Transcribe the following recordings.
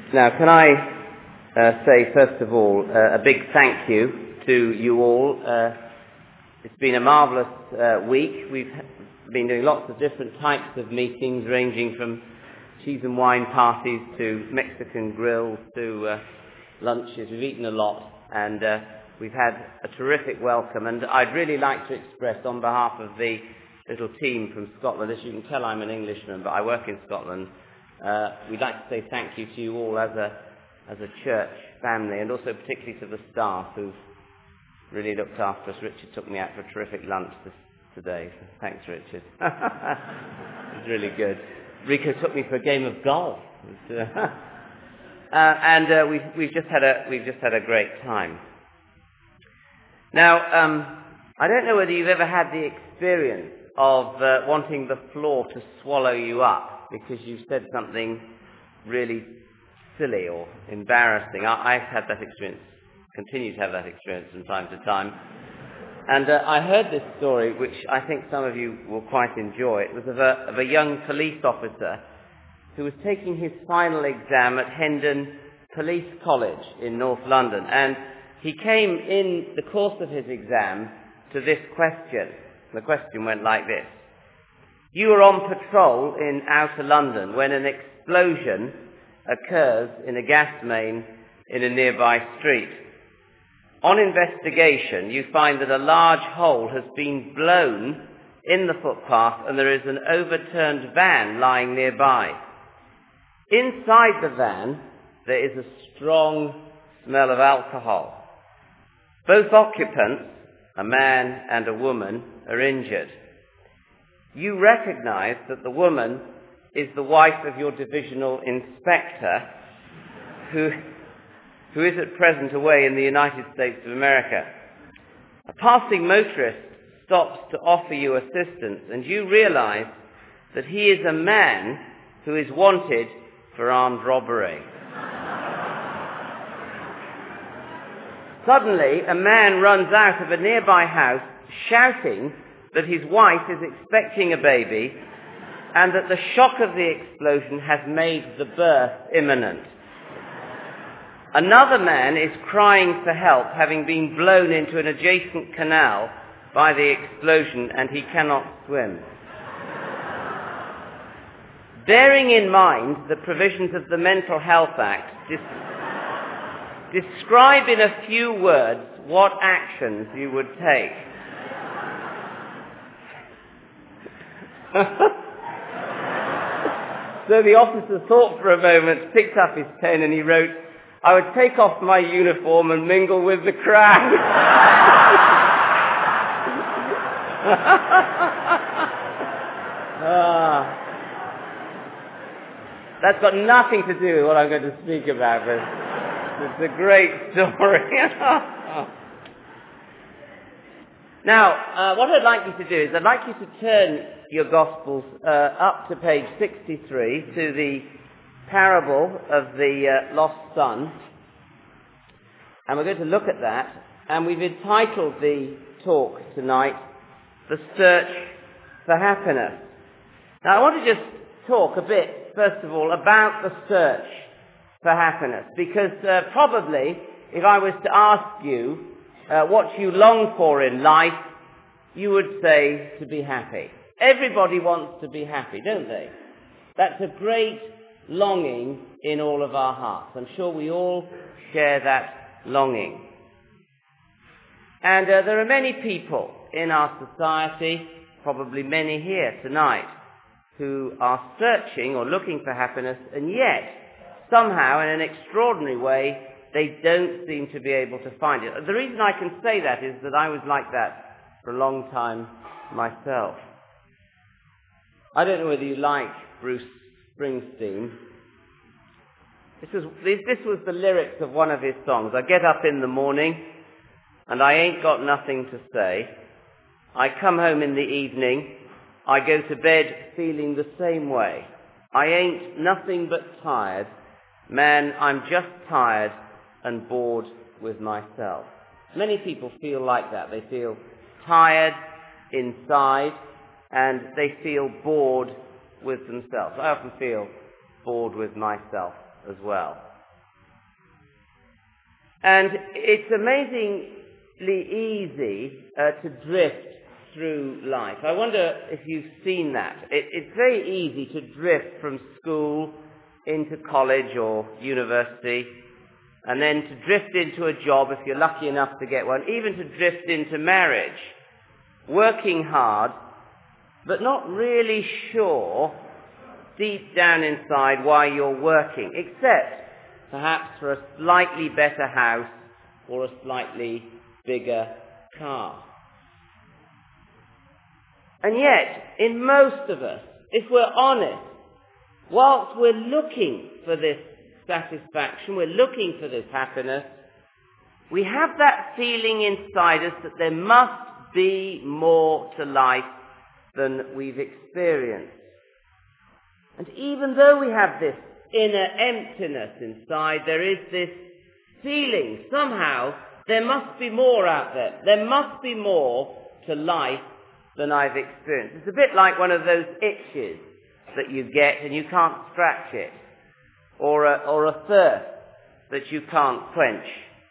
Now, can I say, first of all, a big thank you to you all. It's been a marvellous week. We've been doing lots of different types of meetings, ranging from cheese and wine parties to Mexican grills to lunches. We've eaten a lot, and we've had a terrific welcome. And I'd really like to express, on behalf of the little team from Scotland, as you can tell, I'm an Englishman, but I work in Scotland. We'd like to say thank you to you all as a church family, and also particularly to the staff who've really looked after us. Richard took me out for a terrific lunch today. So thanks, Richard. It was really good. Rico took me for a game of golf. And we've just had a great time. Now, I don't know whether you've ever had the experience of wanting the floor to swallow you up because you've said something really silly or embarrassing. I've had that experience, continue to have that experience from time to time. And I heard this story, which I think some of you will quite enjoy. It was of a young police officer who was taking his final exam at Hendon Police College in North London. And he came in the course of his exam to this question. The question went like this. You were on patrol in outer London when an explosion occurs in a gas main in a nearby street. On investigation, you find that a large hole has been blown in the footpath and there is an overturned van lying nearby. Inside the van, there is a strong smell of alcohol. Both occupants, a man and a woman, are injured. You recognize that the woman is the wife of your divisional inspector, who is at present away in the United States of America. A passing motorist stops to offer you assistance, and you realize that he is a man who is wanted for armed robbery. Suddenly, a man runs out of a nearby house shouting that his wife is expecting a baby and that the shock of the explosion has made the birth imminent. Another man is crying for help, having been blown into an adjacent canal by the explosion, and he cannot swim. Bearing in mind the provisions of the Mental Health Act, describe in a few words what actions you would take. So the officer thought for a moment, picked up his pen, and he wrote, I would take off my uniform and mingle with the crowd. That's got nothing to do with what I'm going to speak about, but it's a great story. Now, what I'd like you to do is I'd like you to turn your Gospels up to page 63 to the parable of the lost son. And we're going to look at that. And we've entitled the talk tonight, The Search for Happiness. Now, I want to just talk a bit, first of all, about the search for happiness. Because probably, if I was to ask you what you long for in life, you would say to be happy. Everybody wants to be happy, don't they? That's a great longing in all of our hearts. I'm sure we all share that longing. And there are many people in our society, probably many here tonight, who are searching or looking for happiness, and yet, somehow, in an extraordinary way, they don't seem to be able to find it. The reason I can say that is that I was like that for a long time myself. I don't know whether you like Bruce Springsteen. This was the lyrics of one of his songs. I get up in the morning and I ain't got nothing to say. I come home in the evening. I go to bed feeling the same way. I ain't nothing but tired. Man, I'm just tired and bored with myself. Many people feel like that. They feel tired inside and they feel bored with themselves. I often feel bored with myself as well. And it's amazingly easy to drift through life. I wonder if you've seen that. It's very easy to drift from school into college or university, and then to drift into a job if you're lucky enough to get one, even to drift into marriage, working hard, but not really sure deep down inside why you're working, except perhaps for a slightly better house or a slightly bigger car. And yet, in most of us, if we're honest, whilst we're looking for this satisfaction, we're looking for this happiness, we have that feeling inside us that there must be more to life than we've experienced. And even though we have this inner emptiness inside, there is this feeling somehow there must be more out there. There must be more to life than I've experienced. It's a bit like one of those itches that you get and you can't scratch it, or a thirst that you can't quench.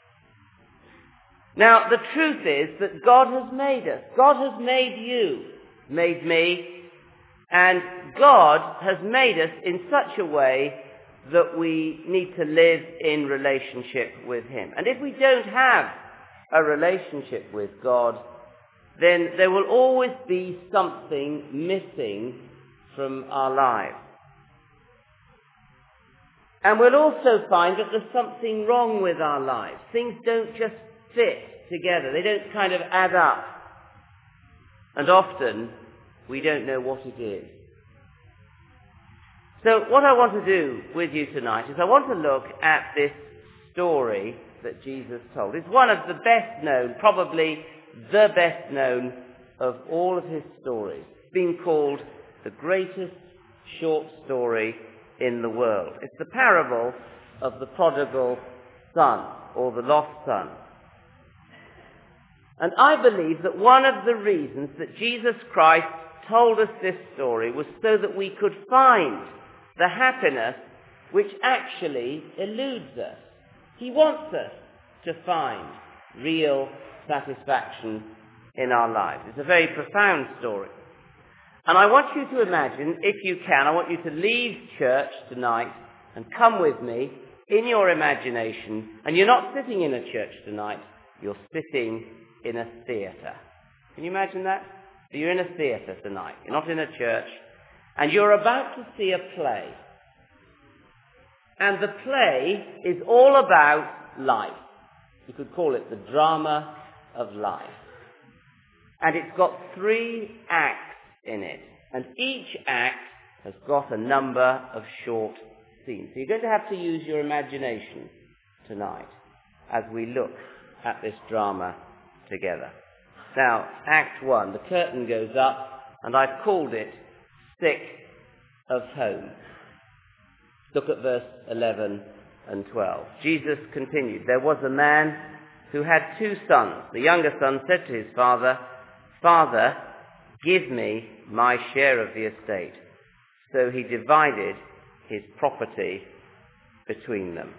Now, the truth is that God has made us. God has made you, made me, and God has made us in such a way that we need to live in relationship with Him. And if we don't have a relationship with God, then there will always be something missing from our lives. And we'll also find that there's something wrong with our lives. Things don't just fit together. They don't kind of add up. And often, we don't know what it is. So what I want to do with you tonight is I want to look at this story that Jesus told. It's one of the best known, probably the best known of all of his stories. It's been called the greatest short story in the world. It's the parable of the prodigal son, or the lost son. And I believe that one of the reasons that Jesus Christ told us this story was so that we could find the happiness which actually eludes us. He wants us to find real satisfaction in our lives. It's a very profound story. And I want you to imagine, if you can, I want you to leave church tonight and come with me in your imagination. And you're not sitting in a church tonight, you're sitting in a theatre. Can you imagine that? You're in a theatre tonight, you're not in a church, and you're about to see a play. And the play is all about life. You could call it the drama of life. And it's got 3 acts in it. And each act has got a number of short scenes. So you're going to have to use your imagination tonight as we look at this drama together. Now, Act 1, the curtain goes up, and I've called it Sick of Home. Look at verse 11 and 12. Jesus continued, "There was a man who had 2 sons. The younger son said to his father, 'Father, give me my share of the estate.' So he divided his property between them."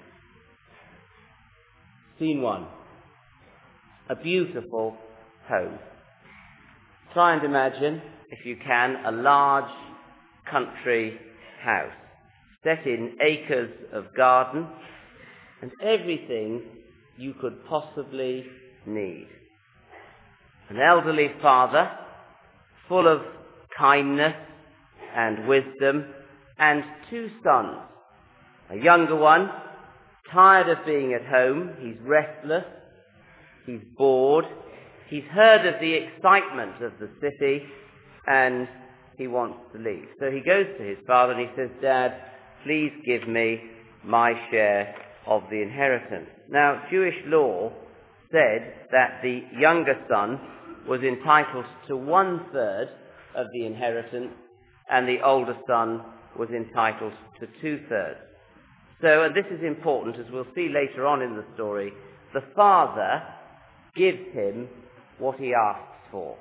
Scene 1. A beautiful home. Try and imagine, if you can, a large country house set in acres of garden and everything you could possibly need. An elderly father, full of kindness and wisdom, and 2 sons. A younger one, tired of being at home, he's restless, he's bored, he's heard of the excitement of the city, and he wants to leave. So he goes to his father and he says, "Dad, please give me my share of the inheritance." Now, Jewish law said that the younger son was entitled to 1/3 of the inheritance, and the older son was entitled to 2/3. So, and this is important, as we'll see later on in the story, the father gives him what he asks for.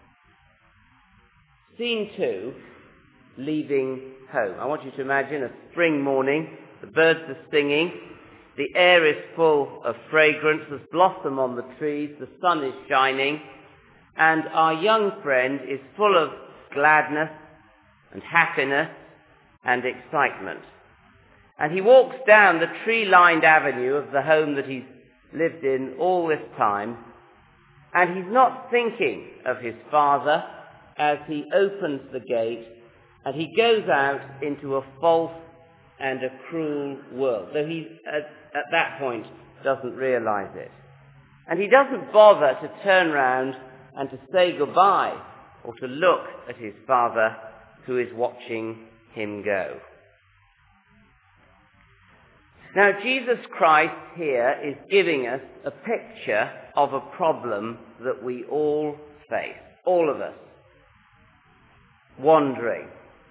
Scene 2, leaving home. I want you to imagine a spring morning, the birds are singing, The air is full of fragrance, there's blossom on the trees, the sun is shining, and our young friend is full of gladness and happiness and excitement. And he walks down the tree-lined avenue of the home that he's lived in all this time, and he's not thinking of his father as he opens the gate and he goes out into a false and a cruel world, though he at that point doesn't realize it. And he doesn't bother to turn round and to say goodbye or to look at his father who is watching him go. Now, Jesus Christ here is giving us a picture of a problem that we all face, all of us. Wandering,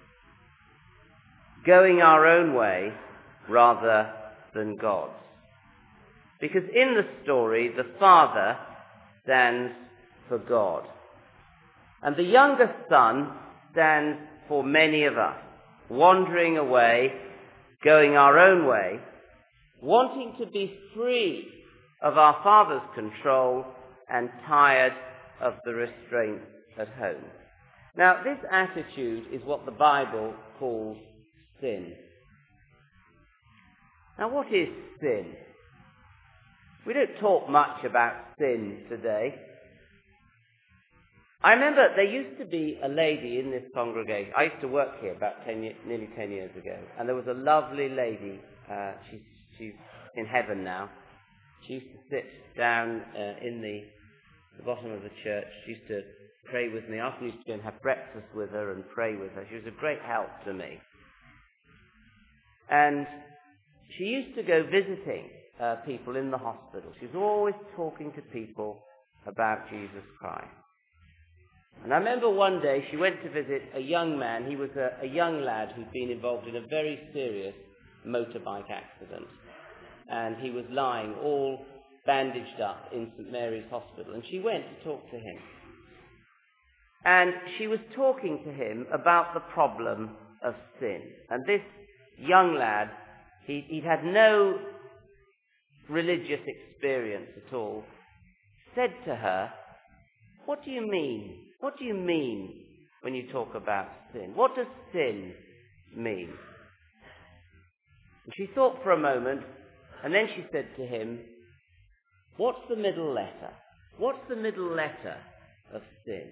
going our own way rather than God's. Because in the story, the Father stands for God. And the youngest son stands for many of us, wandering away, going our own way, wanting to be free of our Father's control and tired of the restraints at home. Now, this attitude is what the Bible calls sin. Now, what is sin? We don't talk much about sin today. I remember there used to be a lady in this congregation. I used to work here about nearly 10 years ago, and there was a lovely lady. She's in heaven now. She used to sit down in the bottom of the church. She used to pray with me. I often used to go and have breakfast with her and pray with her. She was a great help to me. And she used to go visiting people in the hospital. She was always talking to people about Jesus Christ. And I remember one day she went to visit a young man. He was a young lad who'd been involved in a very serious motorbike accident. And he was lying all bandaged up in St. Mary's Hospital. And she went to talk to him. And she was talking to him about the problem of sin. And this young lad, he'd had no religious experience at all, said to her, "What do you mean? What do you mean when you talk about sin? What does sin mean?" And she thought for a moment, and then she said to him, "What's the middle letter? What's the middle letter of sin?"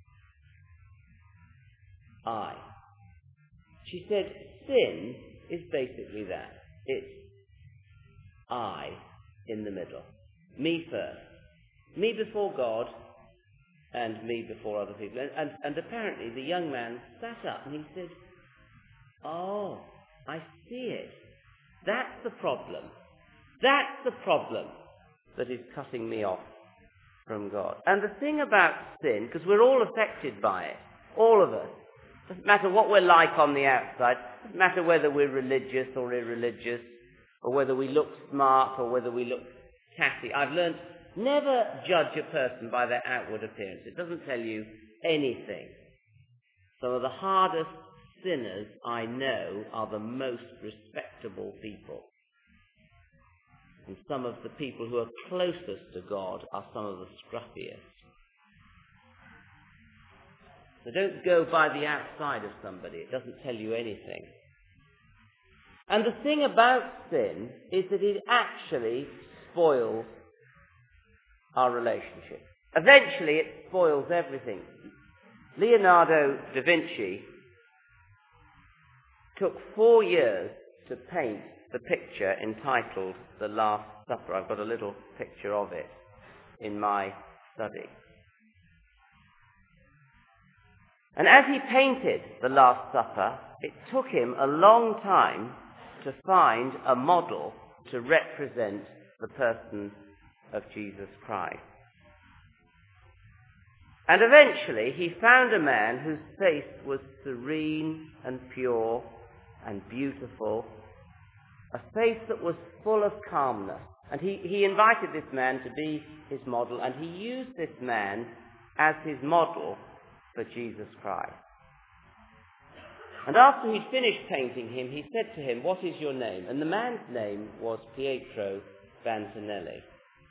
I. She said, sin is basically that. It's I in the middle. Me first. Me before God and me before other people. And apparently the young man sat up and he said, "Oh, I see it. That's the problem. That's the problem that is cutting me off from God." And the thing about sin, because we're all affected by it, all of us, doesn't matter what we're like on the outside, doesn't matter whether we're religious or irreligious, or whether we look smart or whether we look catty. I've learned never judge a person by their outward appearance. It doesn't tell you anything. Some of the hardest sinners I know are the most respectable people. And some of the people who are closest to God are some of the scruffiest. So don't go by the outside of somebody. It doesn't tell you anything. And the thing about sin is that it actually spoils our relationship. Eventually it spoils everything. Leonardo da Vinci took 4 years to paint the picture entitled The Last Supper. I've got a little picture of it in my study. And as he painted The Last Supper, it took him a long time to find a model to represent the person of Jesus Christ. And eventually he found a man whose face was serene and pure and beautiful, a face that was full of calmness. And he invited this man to be his model, and he used this man as his model for Jesus Christ. And after he'd finished painting him, he said to him, "What is your name?" And the man's name was Pietro Bantinelli.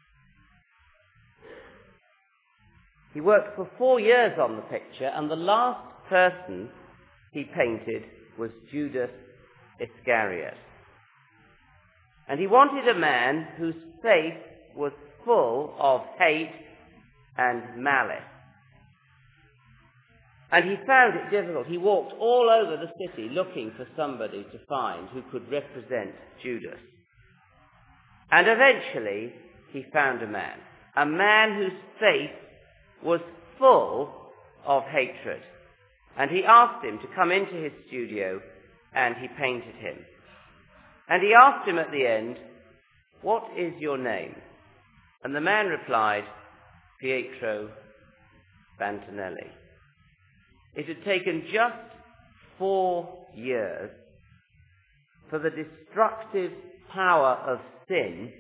He worked for 4 years on the picture, and the last person he painted was Judas Iscariot. And he wanted a man whose face was full of hate and malice. And he found it difficult. He walked all over the city looking for somebody to find who could represent Judas. And eventually he found a man whose face was full of hatred. And he asked him to come into his studio, and he painted him. And he asked him at the end, "What is your name?" And the man replied, "Pietro Bantinelli." It had taken just 4 years for the destructive power of sin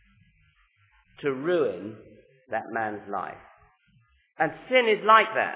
to ruin that man's life. And sin is like that.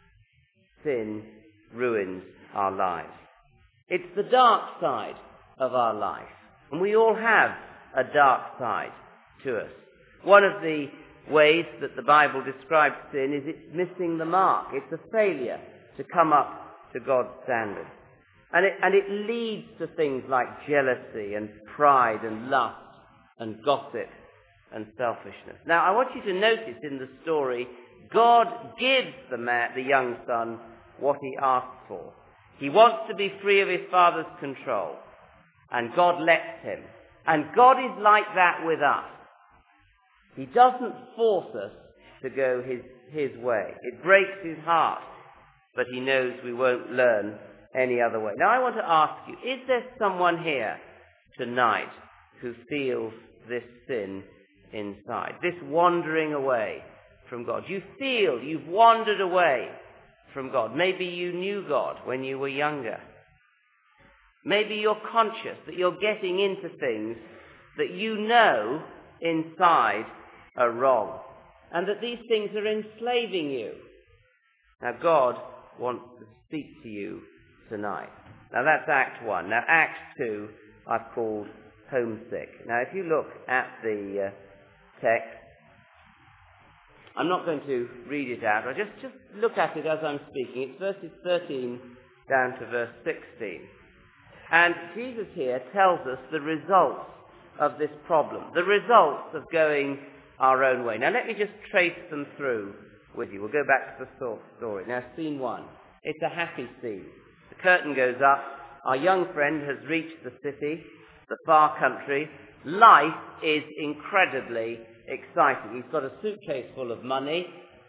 Sin ruins our lives. It's the dark side of our life. And we all have a dark side to us. One of the ways that the Bible describes sin is it's missing the mark. It's a failure to come up to God's standard. And it leads to things like jealousy and pride and lust and gossip and selfishness. Now, I want you to notice in the story, God gives the young son what he asks for. He wants to be free of his father's control, and God lets him. And God is like that with us. He doesn't force us to go his way. It breaks his heart, but he knows we won't learn any other way. Now I want to ask you, is there someone here tonight who feels this sin inside, this wandering away from God? You feel you've wandered away from God. Maybe you knew God when you were younger. Maybe you're conscious that you're getting into things that you know inside are wrong, and that these things are enslaving you. Now God wants to speak to you tonight. Now that's Act 1. Now Act 2 I've called Homesick. Now if you look at the text, I'm not going to read it out. I just look at it as I'm speaking. It's verses 13 down to verse 16. And Jesus here tells us the results of this problem, the results of going our own way. Now let me just trace them through with you. We'll go back to the story. Now scene 1. It's a happy scene. The curtain goes up. Our young friend has reached the city, the far country. Life is incredibly exciting. He's got a suitcase full of money.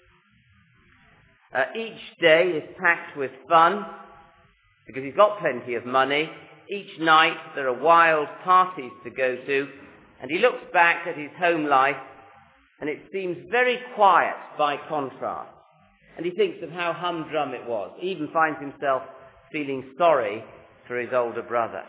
Each day is packed with fun because he's got plenty of money. Each night there are wild parties to go to, and he looks back at his home life and it seems very quiet by contrast. And he thinks of how humdrum it was. He even finds himself feeling sorry for his older brother.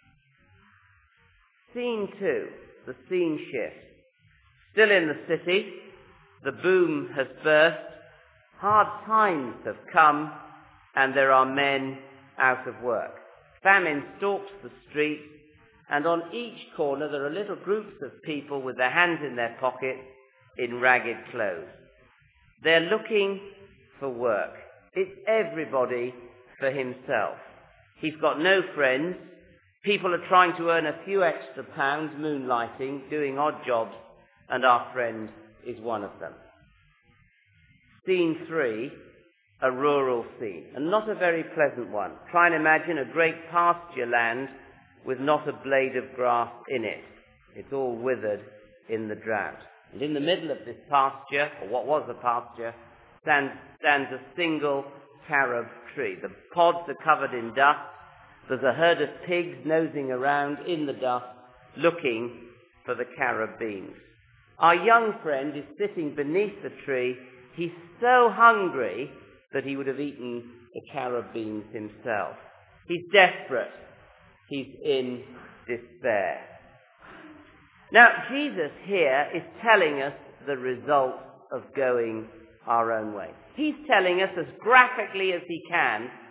Scene 2, the scene shifts. Still in the city, the boom has burst, hard times have come, and there are men out of work. Famine stalks the streets, and on each corner there are little groups of people with their hands in their pockets in ragged clothes. They're looking for work. It's everybody for himself. He's got no friends. People are trying to earn a few extra pounds moonlighting, doing odd jobs, and our friend is one of them. Scene 3, a rural scene, and not a very pleasant one. Try and imagine a great pasture land with not a blade of grass in it. It's all withered in the drought. And in the middle of this pasture, or what was a pasture, stands a single carob tree. The pods are covered in dust. There's a herd of pigs nosing around in the dust, looking for the carob beans. Our young friend is sitting beneath the tree. He's so hungry that he would have eaten the carob beans himself. He's desperate. He's in despair. Now, Jesus here is telling us the result of going our own way. He's telling us as graphically as he can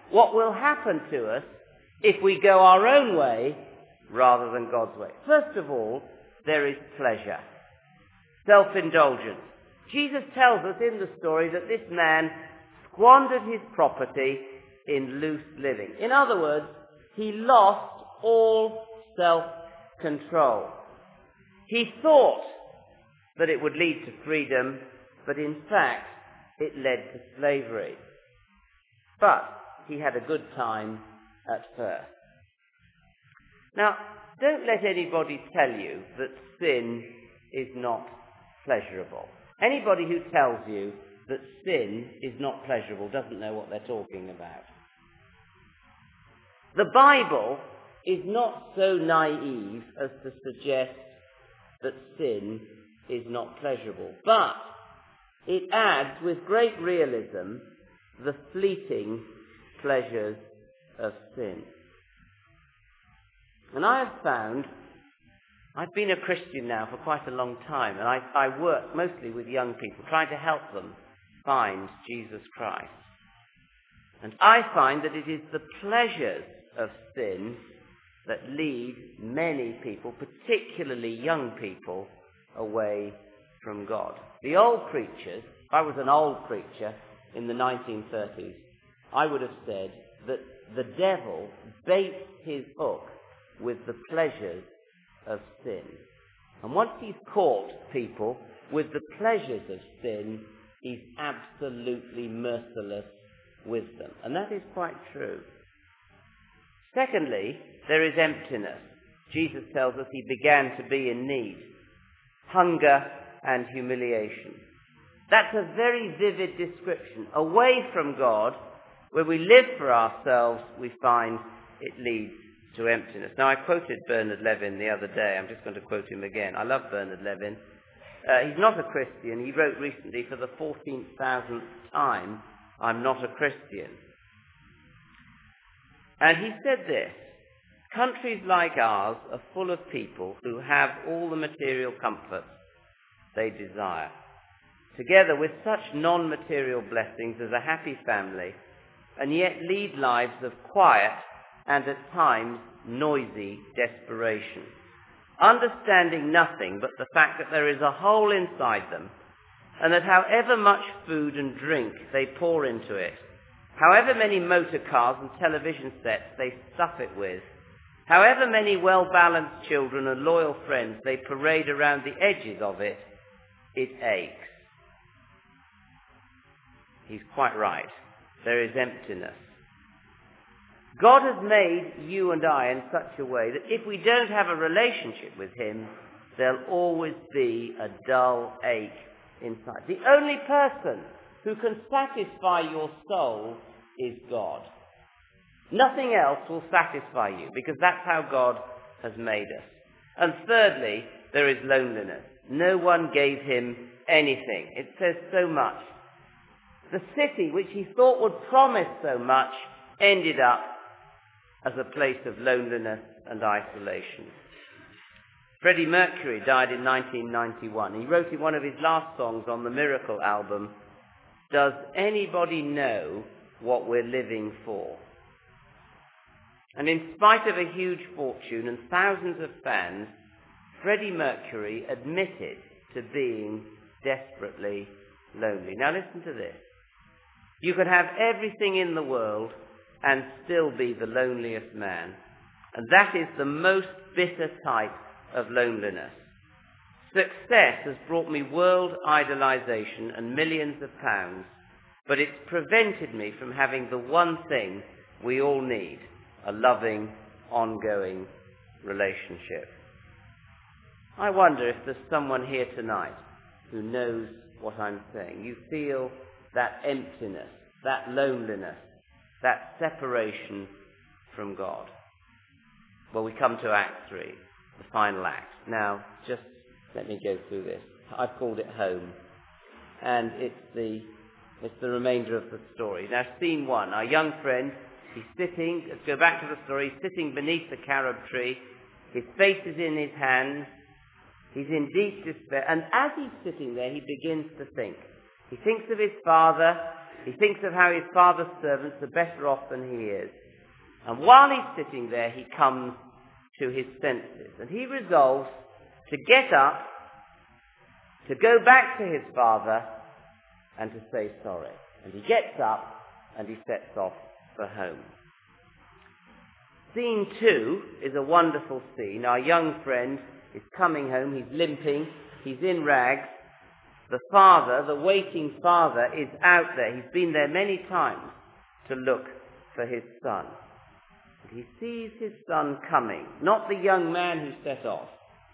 what will happen to us if we go our own way rather than God's way. First of all, there is pleasure, self-indulgence. Jesus tells us in the story that this man squandered his property in loose living. In other words, he lost all self-control. He thought that it would lead to freedom, but in fact, it led to slavery. But he had a good time at first. Now, don't let anybody tell you that sin is not pleasurable. Anybody who tells you that sin is not pleasurable doesn't know what they're talking about. The Bible is not so naive as to suggest that sin is not pleasurable, but it adds with great realism the fleeting pleasures of sin. And I have found, I've been a Christian now for quite a long time, and I work mostly with young people, trying to help them find Jesus Christ. And I find that it is the pleasures of sin that lead many people, particularly young people, away from God. The old preachers, if I was an old preacher in the 1930s, I would have said that the devil baits his hook with the pleasures of sin. And once he's caught people with the pleasures of sin, he's absolutely merciless with them. And that is quite true. Secondly, there is emptiness. Jesus tells us he began to be in need. Hunger and humiliation. That's a very vivid description. Away from God, where we live for ourselves, we find it leads to emptiness. Now, I quoted Bernard Levin the other day. I'm just going to quote him again. I love Bernard Levin. He's not a Christian. He wrote recently for the 14,000th time, "I'm not a Christian." And he said this: countries like ours are full of people who have all the material comforts they desire, together with such non-material blessings as a happy family, and yet lead lives of quiet and at times noisy desperation, understanding nothing but the fact that there is a hole inside them, and that however much food and drink they pour into it, however many motor cars and television sets they stuff it with, however many well-balanced children and loyal friends they parade around the edges of it, it aches. He's quite right. There is emptiness. God has made you and I in such a way that if we don't have a relationship with him, there'll always be a dull ache inside. The only person who can satisfy your soul is God. Nothing else will satisfy you, because that's how God has made us. And thirdly, there is loneliness. No one gave him anything. It says so much. The city which he thought would promise so much ended up as a place of loneliness and isolation. Freddie Mercury died in 1991. He wrote in one of his last songs on the Miracle album, "Does anybody know what we're living for?" And in spite of a huge fortune and thousands of fans, Freddie Mercury admitted to being desperately lonely. Now listen to this. You could have everything in the world and still be the loneliest man. And that is the most bitter type of loneliness. Success has brought me world idolization and millions of pounds, but it's prevented me from having the one thing we all need, a loving, ongoing relationship. I wonder if there's someone here tonight who knows what I'm saying. You feel that emptiness, that loneliness, that separation from God. Well, we come to Act 3, the final act. Now, just let me go through this. I've called it Home, and it's the remainder of the story. Now, scene 1, our young friend, he's sitting, let's go back to the story, he's sitting beneath the carob tree, his face is in his hands, he's in deep despair, and as he's sitting there, he begins to think. He thinks of his father, He thinks of how his father's servants are better off than he is. And while he's sitting there, he comes to his senses. And he resolves to get up, to go back to his father, and to say sorry. And he gets up, and he sets off for home. Scene 2 is a wonderful scene. Our young friend is coming home. He's limping. He's in rags. The father, the waiting father, is out there. He's been there many times to look for his son. And he sees his son coming, not the young man who set off.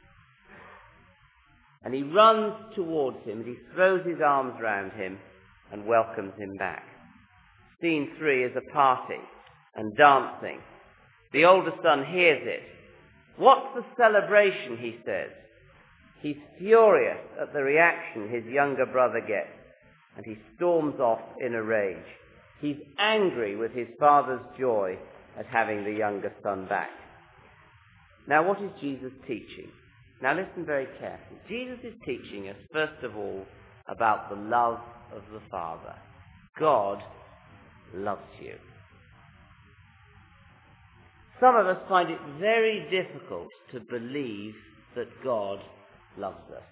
And he runs towards him, and he throws his arms round him and welcomes him back. Scene 3 is a party and dancing. The older son hears it. "What's the celebration?" he says. He's furious at the reaction his younger brother gets, and he storms off in a rage. He's angry with his father's joy at having the younger son back. Now, what is Jesus teaching? Now, listen very carefully. Jesus is teaching us, first of all, about the love of the Father. God loves you. Some of us find it very difficult to believe that God loves us.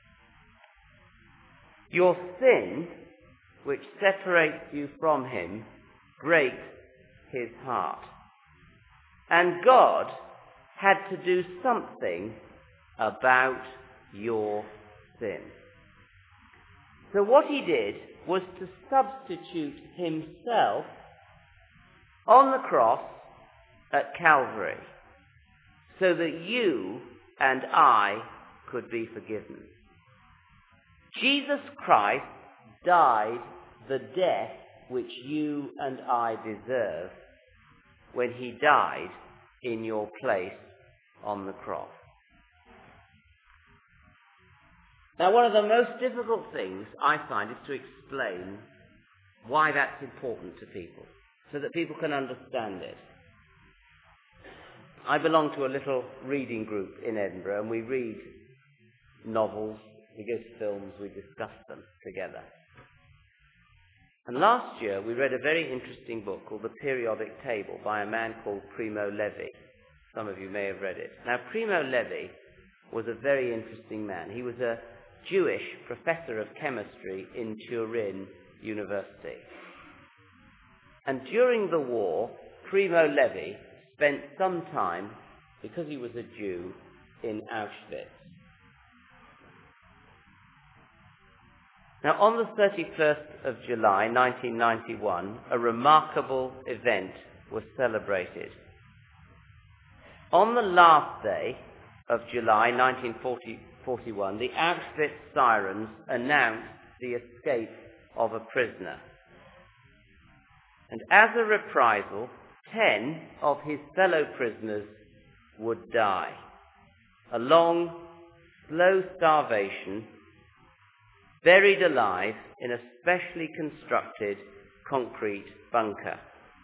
Your sin, which separates you from him, breaks his heart. And God had to do something about your sin. So what he did was to substitute himself on the cross at Calvary, so that you and I could be forgiven. Jesus Christ died the death which you and I deserve when he died in your place on the cross. Now, one of the most difficult things I find is to explain why that's important to people, so that people can understand it. I belong to a little reading group in Edinburgh, and we read novels, we go to films, we discuss them together. And last year we read a very interesting book called The Periodic Table by a man called Primo Levi. Some of you may have read it. Now, Primo Levi was a very interesting man. He was a Jewish professor of chemistry in Turin University. And during the war, Primo Levi spent some time, because he was a Jew, in Auschwitz. Now, on the 31st of July, 1991, a remarkable event was celebrated. On the last day of July 1941, the Auschwitz sirens announced the escape of a prisoner. And as a reprisal, 10 of his fellow prisoners would die. A long, slow starvation, buried alive in a specially constructed concrete bunker.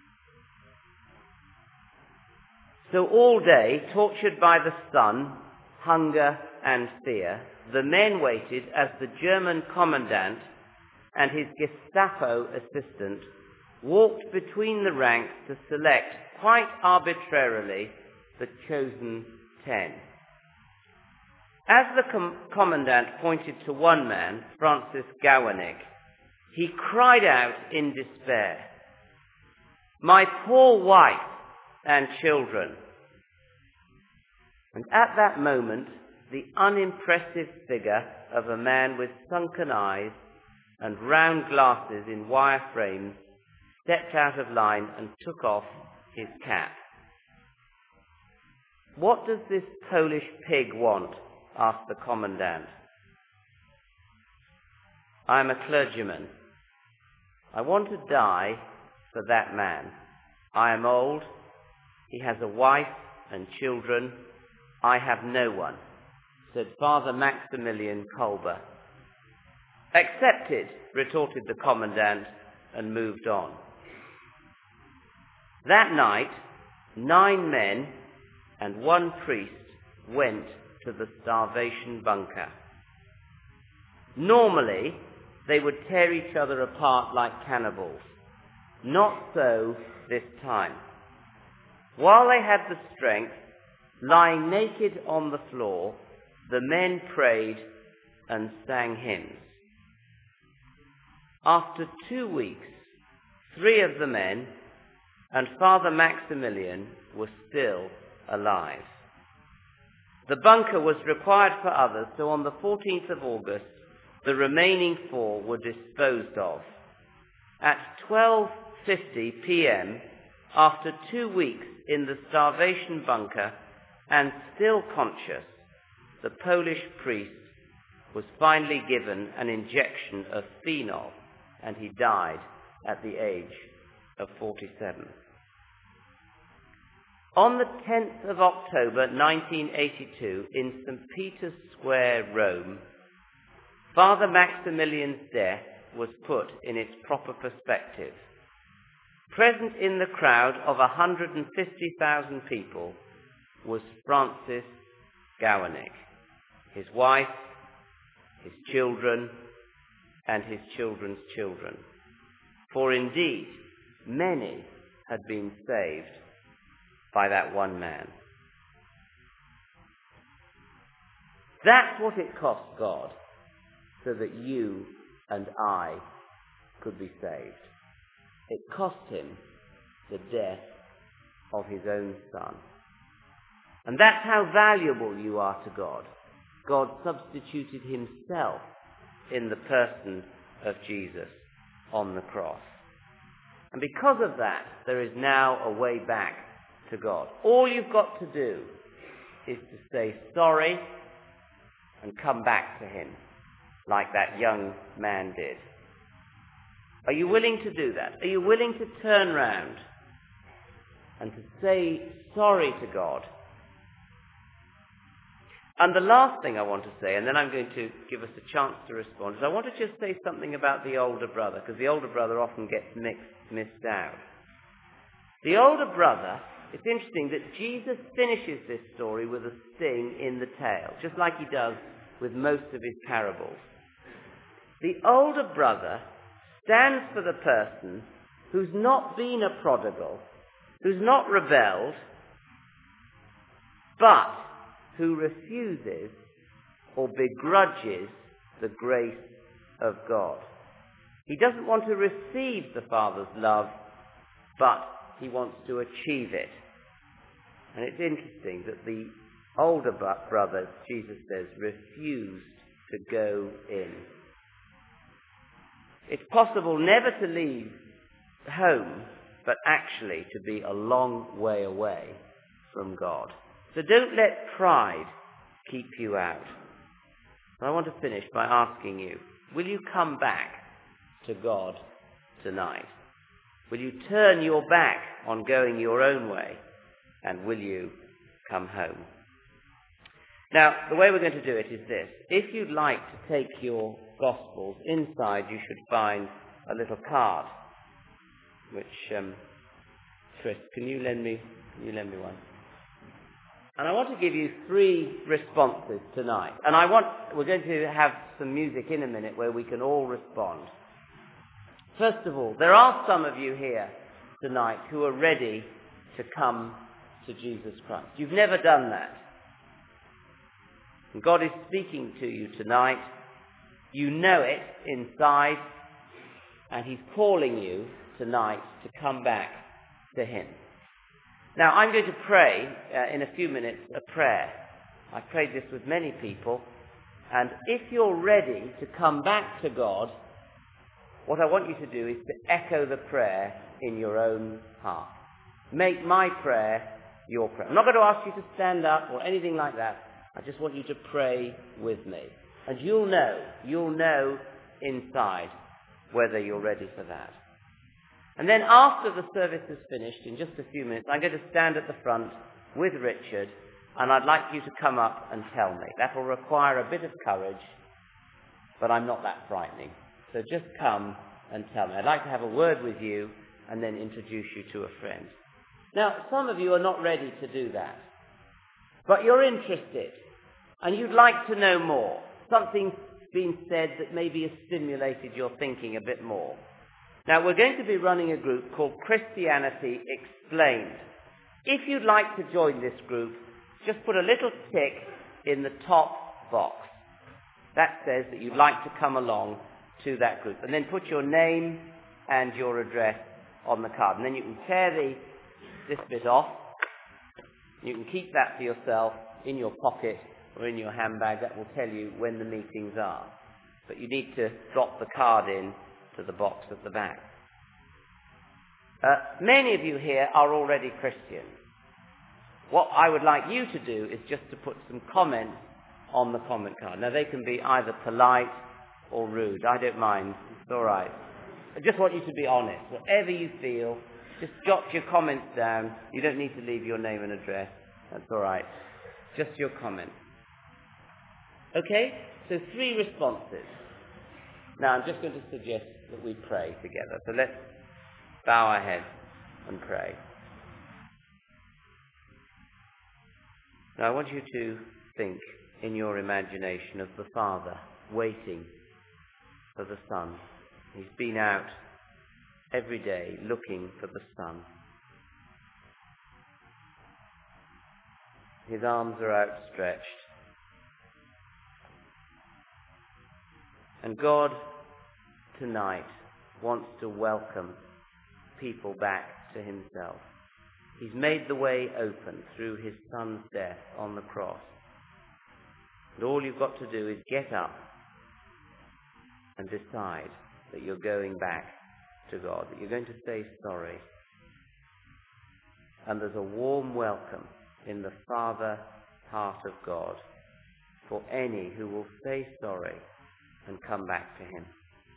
So all day, tortured by the sun, hunger and fear, the men waited as the German commandant and his Gestapo assistant walked between the ranks to select, quite arbitrarily, the chosen 10. As the commandant pointed to one man, Francis Gawanek, he cried out in despair, "My poor wife and children." And at that moment, the unimpressive figure of a man with sunken eyes and round glasses in wire frames stepped out of line and took off his cap. "What does this Polish pig want?" asked the commandant. "I am a clergyman. I want to die for that man. I am old. He has a wife and children. I have no one," said Father Maximilian Kolbe. "Accepted," retorted the commandant, and moved on. That night, 9 men and 1 priest went to the starvation bunker. Normally, they would tear each other apart like cannibals. Not so this time. While they had the strength, lying naked on the floor, the men prayed and sang hymns. After 2 weeks, 3 of the men and Father Maximilian were still alive. The bunker was required for others, so on the 14th of August, the remaining 4 were disposed of. At 12:50 p.m., after 2 weeks in the starvation bunker and still conscious, the Polish priest was finally given an injection of phenol, and he died at the age of 47. On the 10th of October 1982, in St. Peter's Square, Rome, Father Maximilian's death was put in its proper perspective. Present in the crowd of 150,000 people was Francis Gowernick, his wife, his children, and his children's children. For indeed, many had been saved by that one man. That's what it cost God, so that you and I could be saved. It cost him the death of his own son. And that's how valuable you are to God. God substituted himself in the person of Jesus on the cross. And because of that, there is now a way back to God. All you've got to do is to say sorry and come back to him, like that young man did. Are you willing to do that? Are you willing to turn round and to say sorry to God? And the last thing I want to say, and then I'm going to give us a chance to respond, is I want to just say something about the older brother, because the older brother often gets missed out. The older brother, it's interesting that Jesus finishes this story with a sting in the tail, just like he does with most of his parables. The older brother stands for the person who's not been a prodigal, who's not rebelled, but who refuses or begrudges the grace of God. He doesn't want to receive the Father's love, but he wants to achieve it. And it's interesting that the older brother, Jesus says, refused to go in. It's possible never to leave home, but actually to be a long way away from God. So don't let pride keep you out. And I want to finish by asking you, will you come back to God tonight? Will you turn your back on going your own way? And will you come home? Now, the way we're going to do it is this. If you'd like to take your Gospels, inside you should find a little card, which, Chris, can you lend me one? And I want to give you 3 responses tonight. And we're going to have some music in a minute where we can all respond. First of all, there are some of you here tonight who are ready to come to Jesus Christ. You've never done that. And God is speaking to you tonight. You know it inside, and he's calling you tonight to come back to him. Now, I'm going to pray in a few minutes a prayer. I've prayed this with many people, and if you're ready to come back to God, what I want you to do is to echo the prayer in your own heart. Make my prayer your prayer. I'm not going to ask you to stand up or anything like that. I just want you to pray with me. And you'll know inside whether you're ready for that. And then after the service is finished, in just a few minutes, I'm going to stand at the front with Richard, and I'd like you to come up and tell me. That will require a bit of courage, but I'm not that frightening. So just come and tell me. I'd like to have a word with you and then introduce you to a friend. Now, some of you are not ready to do that, but you're interested, and you'd like to know more. Something been said that maybe has stimulated your thinking a bit more. Now, we're going to be running a group called Christianity Explained. If you'd like to join this group, just put a little tick in the top box. That says that you'd like to come along to that group. And then put your name and your address on the card. And then you can tear this bit off. You can keep that for yourself in your pocket or in your handbag. That will tell you when the meetings are. But you need to drop the card in to the box at the back. Many of you here are already Christians. What I would like you to do is just to put some comments on the comment card. Now, they can be either polite or rude. I don't mind. It's all right. I just want you to be honest. Whatever you feel, just jot your comments down. You don't need to leave your name and address. That's all right. Just your comments. Okay? So 3 responses. Now, I'm just going to suggest that we pray together. So let's bow our heads and pray. Now, I want you to think in your imagination of the Father waiting for the Son. He's been out every day looking for the Son. His arms are outstretched. And God tonight wants to welcome people back to himself. He's made the way open through his Son's death on the cross. And all you've got to do is get up and decide that you're going back to God, that you're going to say sorry. And there's a warm welcome in the Father heart of God for any who will say sorry and come back to him.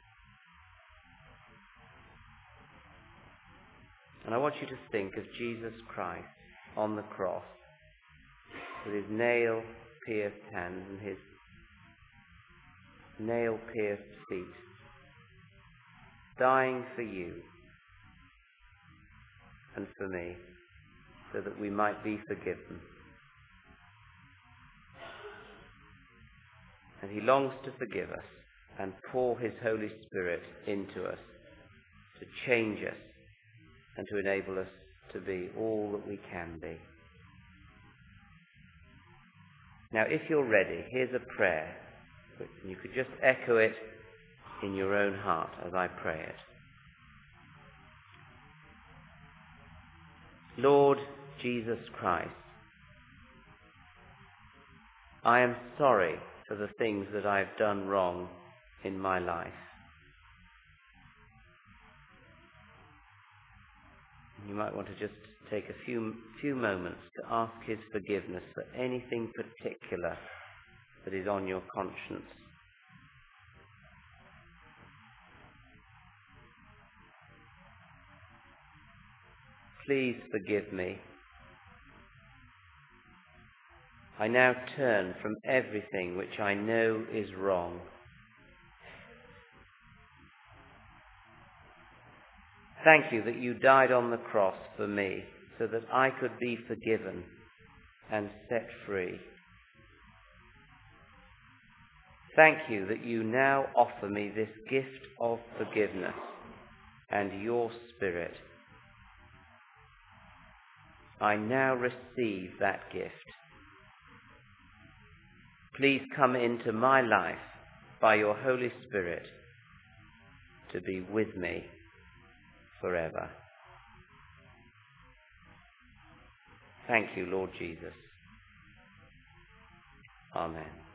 And I want you to think of Jesus Christ on the cross with his nail-pierced hands and his nail-pierced feet, dying for you and for me so that we might be forgiven. And he longs to forgive us and pour his Holy Spirit into us to change us and to enable us to be all that we can be. Now, if you're ready, here's a prayer. You could just echo it in your own heart as I pray it. Lord Jesus Christ, I am sorry for the things that I've done wrong in my life. You might want to just take a few moments to ask his forgiveness for anything particular that is on your conscience. Please forgive me. I now turn from everything which I know is wrong. Thank you that you died on the cross for me so that I could be forgiven and set free. Thank you that you now offer me this gift of forgiveness and your Spirit. I now receive that gift. Please come into my life by your Holy Spirit to be with me forever. Thank you, Lord Jesus. Amen.